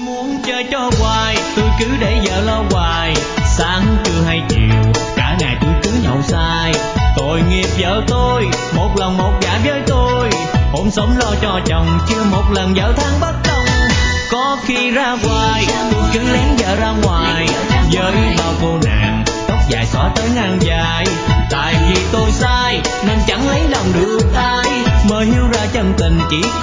Muốn chơi cho hoài, tôi cứ để vợ lo hoài. Sáng trưa hay chiều, cả ngày tôi cứ nhậu say. Tội nghiệp vợ tôi, một lần một dạ với tôi. Ôm sống lo cho chồng, chưa một lần vợ than bất công. Có khi ra hoài, tôi cứ lén vợ ra ngoài. Với bao cô nàng, tóc dài xõa tới ngang vai. Tại vì tôi sai, nên chẳng lấy lòng được ai. Mới hiểu ra chân tình chỉ